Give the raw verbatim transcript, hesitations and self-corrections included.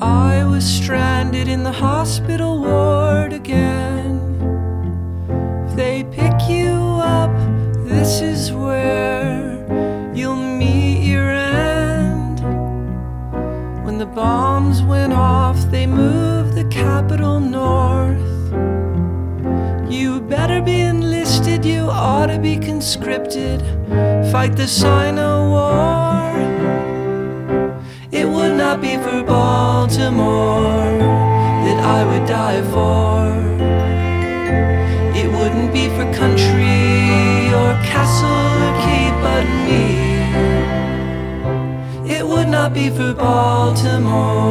I was stranded in the hospital ward again. If they pick you up, this is where you'll meet your end. When the bombs went off, they moved the capital north. You better be enlisted, you ought to be conscripted. Fight the sign of war. It would not be for Baltimore that I would die for. It wouldn't be for country or castle or keep but me. It would not be for Baltimore.